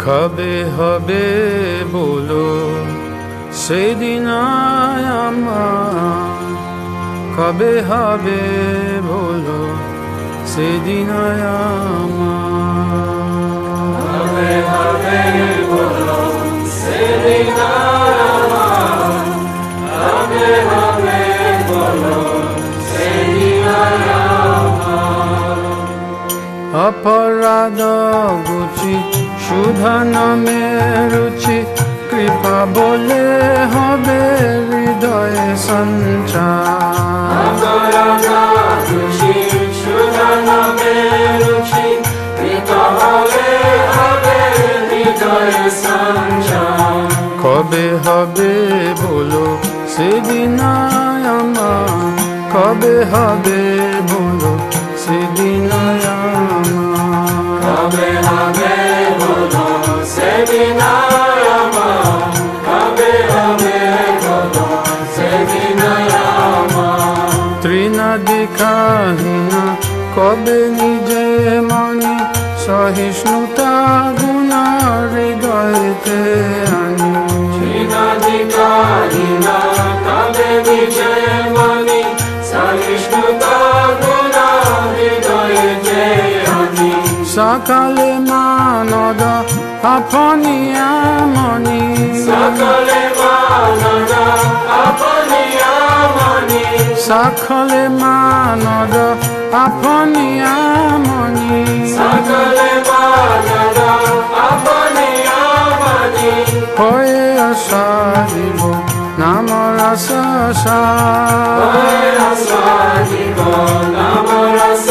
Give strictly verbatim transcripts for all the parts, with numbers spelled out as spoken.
কবে হবে বলো সেদিন আমার, কবে হবে বলো সেদিন আমার, কবে হবে বলো সেদিন আমার, কবে হবে বলো সেদিন আমার। অপরাধ গুচি সুধা নামে রুচি, কৃপা বলে হবে হৃদয়ে সঞ্চার। অপরাধ গুচি সুধা নামে রুচি, কৃপা বলে হবে হৃদয়ে সঞ্চার। কবে হবে বলো সেদিন আমার, কবে হবে বলো সেদিন আমার, কবে হবে বলো সেদিন আমার, কবে হবে বলো সেদিন আমার। ত্রিনাদিকাহীনা কবে নিজে মনে, সহিষ্ণুতা গুণা হৃদয়তে আনি। ত্রিনাদিকাহীনা কবে নিজে মনে, সহিষ্ণুতা গুণা হৃদয়তে আনি। সকালে মানদ আপনিয়া মনি, সকলে মানদ আপনিয়া মনি, সকলে মানদ আপনিয়া মনি। সকলে মানদ আপনিয়া মনি, হয়ে আসারিব নাম রস হয়ে আসারিব নাম রস।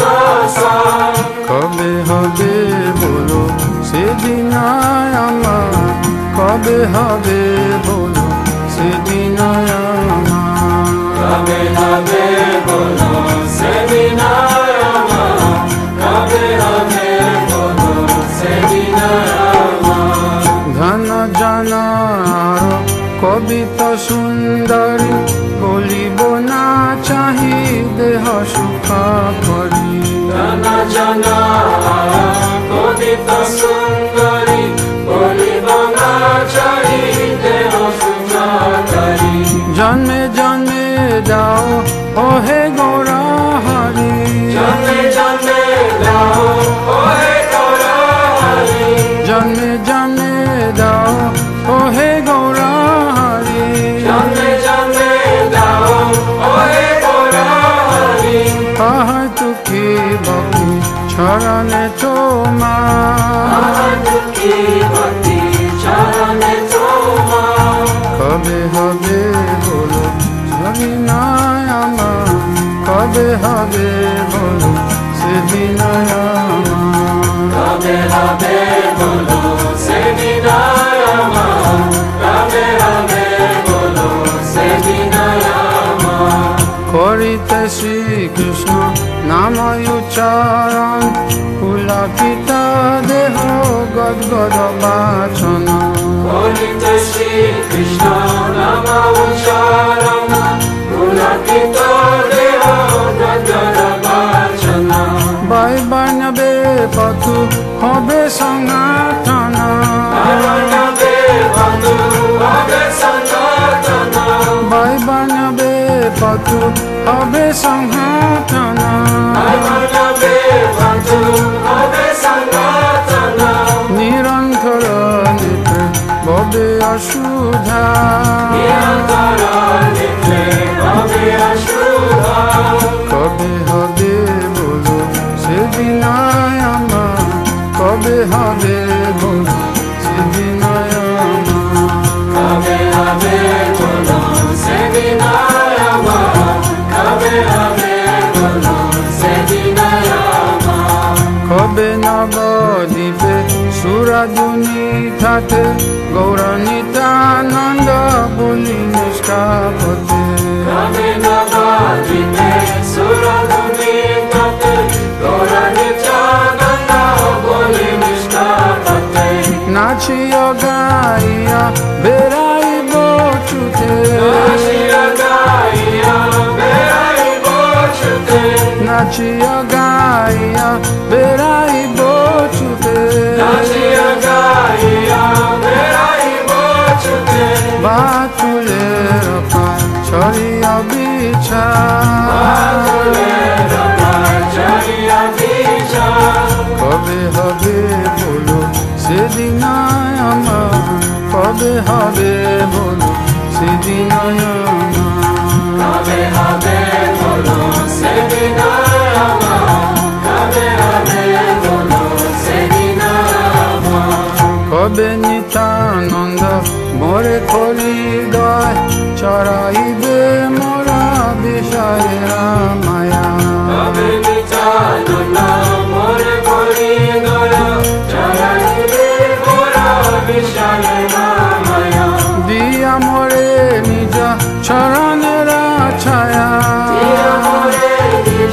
কবে হবে বলো সেদিন আমার, কবে হবে বলো সেদিন আমার, কবে হবে বলো সেদিন আমার, কবে হবে বলো সেদিন আমার। ধন জন আর কবিতা সুন্দরী, বলিব না চাহি দেহ সুখ করি। ধন জন কবিতা সুন্দরী, বলিব না চাহি দেহ সুখ করি। জন্মে জন্মে যাও ওহে গৌরা হরি, জন্মে জন্মে যাও ওহে গৌরা হরি, জন্মে জন্মে যাও ওহে গৌরা হরি। জন্মে জন্মে যাও ওহে গৌরা হরি। হয়তো কি ভক্তি চরণে তোমার, দুঃখী ভক্তি চরণে তোমার। কবে হবে বলো সেদিন আমার, কবে হবে বলো সেদিন আমার, কবে হবে বলো সেদিন আমার, কবে হবে বলো সেদিন আমার। করিতে শ্রীকৃষ্ণ নাম উচ্চারণ, পুলকিত দেহ গদ্গদ বাচন। করিতে শ্রীকৃষ্ণ নাম উচ্চারণ, পুলকিত দেহ গদ্গদ বাচন। বৈবর্ণবে পথু হবে সনাতন, বৈবর্ণবে পথু হবে সনাতন, বৈবর্ণবে পথু হবে সনাতন। বৈবর্ণবে পথু হবে সনাতন। নিরন্তর নিত্য ববে অসুধা, নিরন্তর নিত্যে ভবে অশুদ্ধা। কবে হবে বলো সেদিন আমার, কবে হবে বলো সেদিন আমার, কবে হবে বলো সেদিন আমার, কবে হবে বলো সেদিন আমার। কবে নবদ্বীপে সুরাধুনি থাকে, গৌরনিতানন্দ বলি নিষ্কাপতে। কবে নবদ্বীপে সুরধুনী থাকে, গৌরনিত্যানন্দ বলি নিষ্কাপতে। নাচিয়া গাইয়া বেড়াইব ছুটে, নাচিয়া গাইয়া বেড়াইব ছুটে, নাচিয়া গাইয়া বেড়াইব ছুটে। নাচিয়া গাইয়া হবে বলো সেদিন কবে হবে বলো সেদিন আমার, কবে হবে বলো সেদিন আমার। কবে নিত্যানন্দ মোরে করি দয় চড়াইবে মোরা বিষয়ের মায়া। কবে নিত্যানন্দ মোরে করি দয়া চড়াইবে মোরা বিষয়ের মায়া। দিয়া মোরে নিজ চরণের ছায়া, দিয়া মোরে নিজ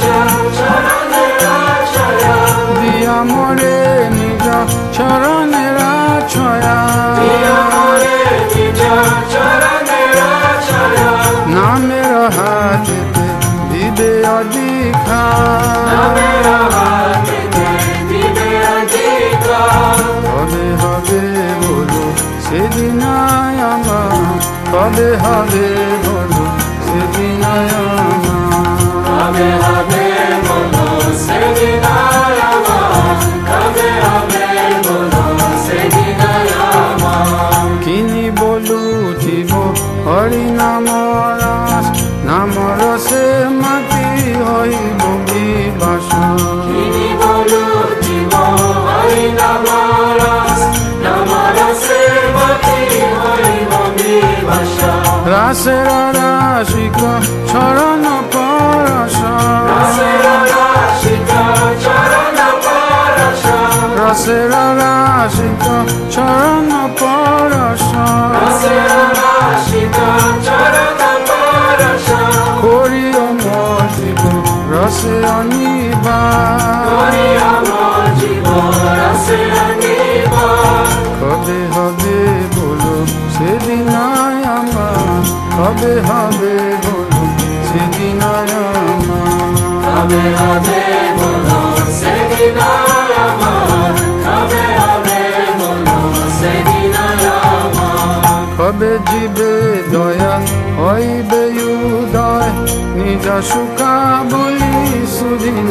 চরণের ছায়া, দিয়া মোরে নিজ চরণের ছায়া। দিয়া মোরে নিজ চরণের ছায়া। নামের হাতেতে দিবে অধিকার, নামের হাতেতে দিবে অধিকার। কবে হবে বলো সেদিন আমার, কবে হবে বলো সেদিন আমার। কবে হবে বলো সেদিন আমার, কবে হবে বলো সেদিন আমার। কিনি বলু জীব হরি নাম রস, নাম রসে মাতি হইব বিবাস। কিনি বলো জীব হরি নাম রস, নাম রসে মাতি হইব বিবাস। রাসের রাশিক চরণ পরশ, রাসের রাশিক চরণ পরশ, রাসের রাশিক চরণ পরশ। রাসের রাশিক চরণ পরশ। করিও মোর জীব রসে অনিবা, করি আমার জীবন রসে অনিবা। কবে হবে বলো সেদিন আমার, কবে হবে বলো সেদিন আমার। কবে হবে বলো সেদিন আমার, কবে হবে বলো সেদিন আমার। কবে জীবে দয়া হইবে উদয়, নিজ সুখা বলি সুদিন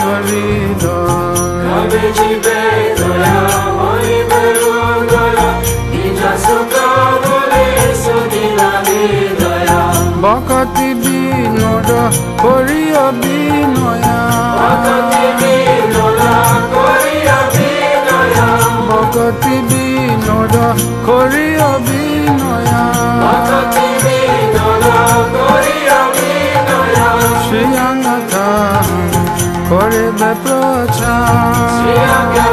হৃদয়। কবে জীবে দয়া হইবে উদয়, নিজ সুখ বলে সুদিন হৃদয়। বকতি বিনোদ করিও বিনয়া, ভক্তি বিনোদ করিয়া বিনয়া, বকতি বিনোদ করিও বিনয়া। ভক্তি বিনোদ করিয়া বিনয়া। শ্রীয়াঙ্গতা করিবে প্রচার,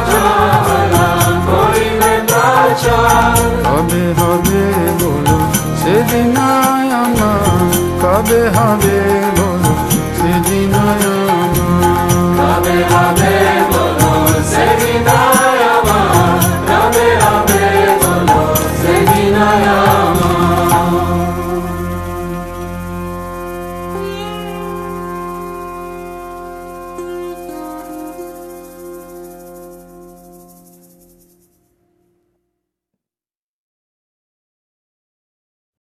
করিবে প্রচার। কবে হবে বলো সেদিন আমার, কবে হবে